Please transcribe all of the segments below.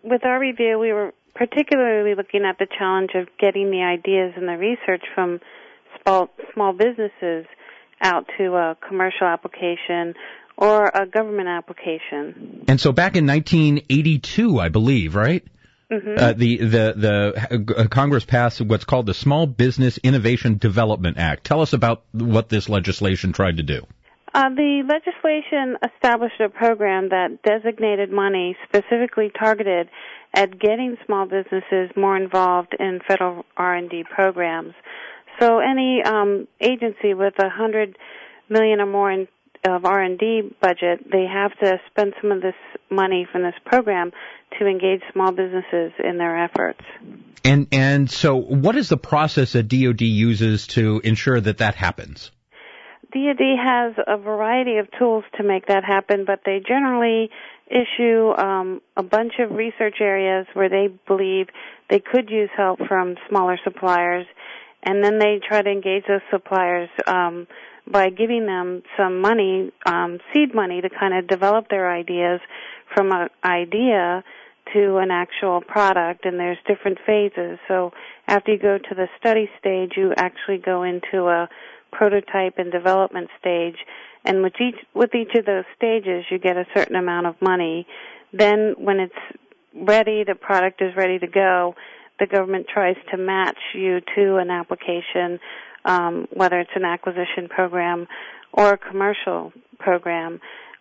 with our review, we were particularly looking at the challenge of getting the ideas and the research from small businesses out to a commercial application or a government application. And so back in 1982, I believe, right? Mm-hmm. The Congress passed what's called the Small Business Innovation Development Act. Tell us about what this legislation tried to do. The legislation established a program that designated money specifically targeted at getting small businesses more involved in federal R&D programs. So any agency with $100 million or more of R&D budget, they have to spend some of this money from this program to engage small businesses in their efforts. And so what is the process that DoD uses to ensure that happens? DoD has a variety of tools to make that happen, but they generally issue a bunch of research areas where they believe they could use help from smaller suppliers, and then they try to engage those suppliers by giving them some money, seed money, to kind of develop their ideas from an idea to an actual product, and there's different phases. So after you go to the study stage, you actually go into a prototype and development stage, and with each of those stages, you get a certain amount of money. Then when it's ready, the product is ready to go, the government tries to match you to an application, whether it's an acquisition program or a commercial program.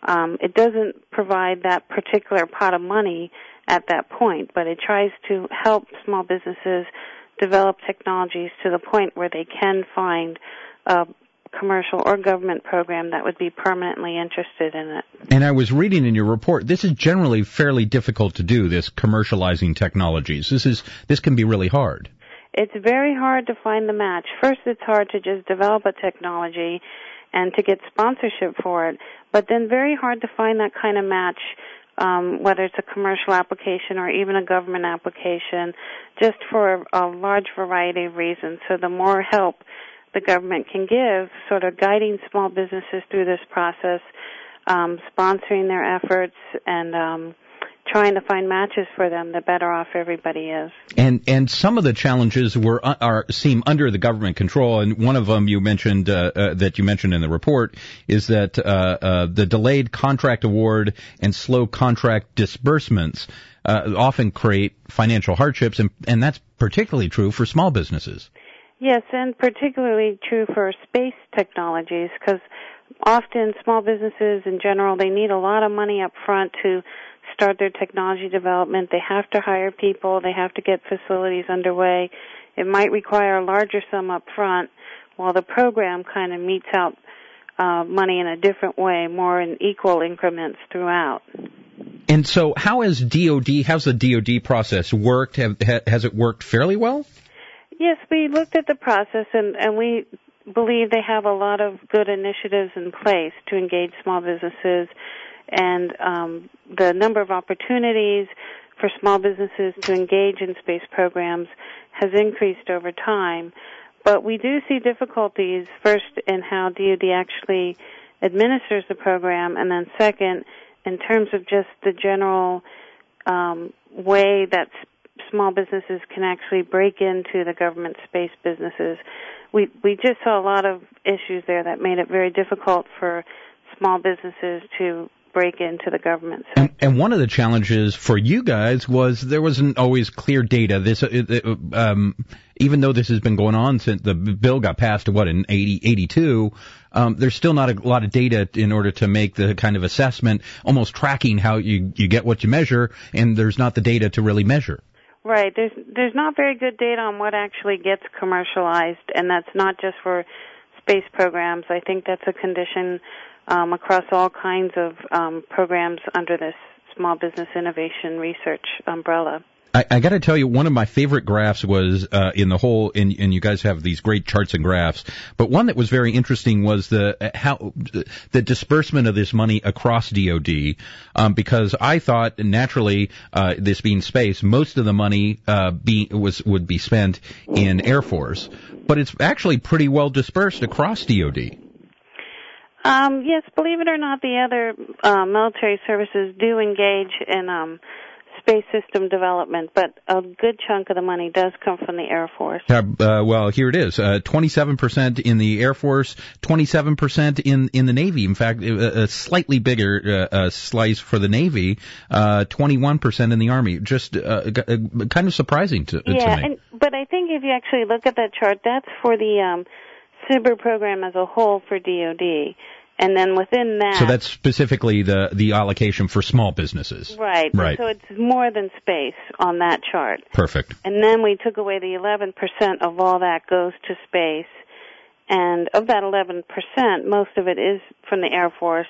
It doesn't provide that particular pot of money at that point, but it tries to help small businesses develop technologies to the point where they can find a commercial or government program that would be permanently interested in it. And I was reading in your report, this is generally fairly difficult to do, this commercializing technologies. This can be really hard. It's very hard to find the match. First, it's hard to just develop a technology and to get sponsorship for it, but then very hard to find that kind of match, whether it's a commercial application or even a government application, just for a large variety of reasons. So the more help the government can give, sort of guiding small businesses through this process, sponsoring their efforts, and trying to find matches for them, the better off everybody is. And some of the challenges seem under the government control, and one of them you mentioned that you mentioned in the report is that the delayed contract award and slow contract disbursements often create financial hardships, and that's particularly true for small businesses. Yes, and particularly true for space technologies, because often small businesses in general, they need a lot of money up front to start their technology development. They have to hire people. They have to get facilities underway. It might require a larger sum up front, while the program kind of meets out money in a different way, more in equal increments throughout. And so how's the DoD process worked? Has it worked fairly well? Yes, we looked at the process, and we believe they have a lot of good initiatives in place to engage small businesses, and the number of opportunities for small businesses to engage in space programs has increased over time. But we do see difficulties, first, in how DoD actually administers the program, and then second, in terms of just the general way that small businesses can actually break into the government space businesses. We just saw a lot of issues there that made it very difficult for small businesses to break into the government sector. And one of the challenges for you guys was there wasn't always clear data. Even though this has been going on since the bill got passed, in 82, there's still not a lot of data in order to make the kind of assessment, almost tracking how you get what you measure, and there's not the data to really measure. Right. There's not very good data on what actually gets commercialized, and that's not just for space programs. I think that's a condition across all kinds of programs under this Small Business Innovation Research umbrella. I got to tell you, one of my favorite graphs was in the whole, and you guys have these great charts and graphs, but one that was very interesting was the disbursement of this money across DoD, because I thought naturally, this being space, most of the money would be spent in Air Force, but it's actually pretty well dispersed across DoD. Yes, believe it or not, the other military services do engage in space system development, but a good chunk of the money does come from the Air Force. Well, here it is: 27% in the Air Force, 27% in the Navy. In fact, a slightly bigger slice for the Navy, 21% in the Army. Just kind of surprising to me. But I think if you actually look at that chart, that's for the SBIR program as a whole for DoD. And then within that... So that's specifically the allocation for small businesses. Right. So it's more than space on that chart. Perfect. And then we took away the 11% of all that goes to space. And of that 11%, most of it is from the Air Force.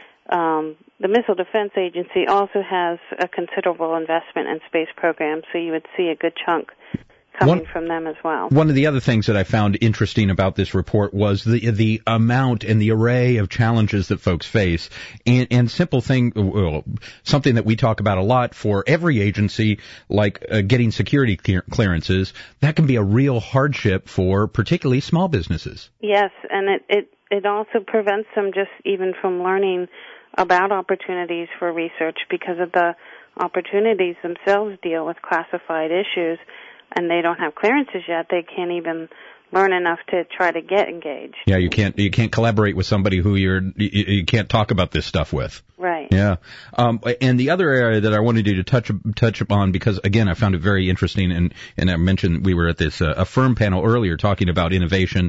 The Missile Defense Agency also has a considerable investment in space programs, so you would see a good chunk coming from them as well. One of the other things that I found interesting about this report was the amount and the array of challenges that folks face, and simple thing, something that we talk about a lot for every agency, like getting security clearances. That can be a real hardship for particularly small businesses. Yes, and it also prevents them just even from learning about opportunities for research, because of the opportunities themselves deal with classified issues. And they don't have clearances yet, they can't even learn enough to try to get engaged. Yeah, you can't collaborate with somebody who you can't talk about this stuff with. Right. Yeah. And the other area that I wanted you to touch upon, because again I found it very interesting, and I mentioned we were at this a firm panel earlier talking about innovation.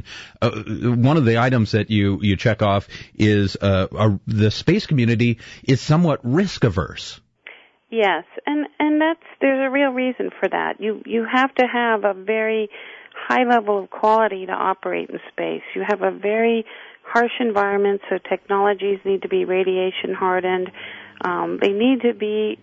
One of the items that you check off is the space community is somewhat risk averse. Yes, and there's a real reason for that. You have to have a very high level of quality to operate in space. You have a very harsh environment, so technologies need to be radiation hardened. There needs to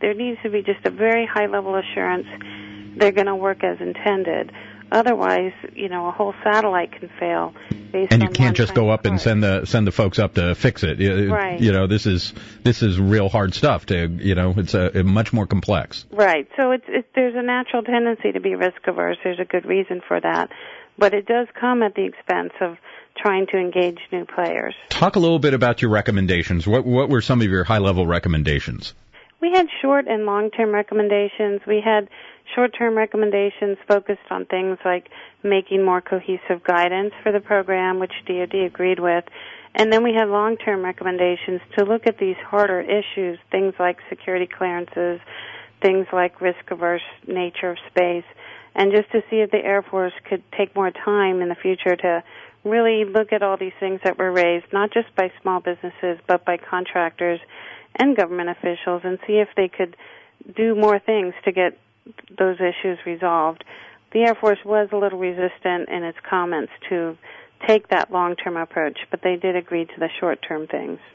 be just a very high level assurance they're going to work as intended. Otherwise, a whole satellite can fail. And you can't just go up and send the folks up to fix it. Right. This is real hard stuff. It's much more complex. Right. So there's a natural tendency to be risk averse. There's a good reason for that, but it does come at the expense of trying to engage new players. Talk a little bit about your recommendations. What were some of your high level recommendations? We had short and long-term recommendations. We had short-term recommendations focused on things like making more cohesive guidance for the program, which DoD agreed with. And then we had long-term recommendations to look at these harder issues, things like security clearances, things like risk-averse nature of space, and just to see if the Air Force could take more time in the future to really look at all these things that were raised, not just by small businesses, but by contractors and government officials, and see if they could do more things to get those issues resolved. The Air Force was a little resistant in its comments to take that long-term approach, but they did agree to the short-term things.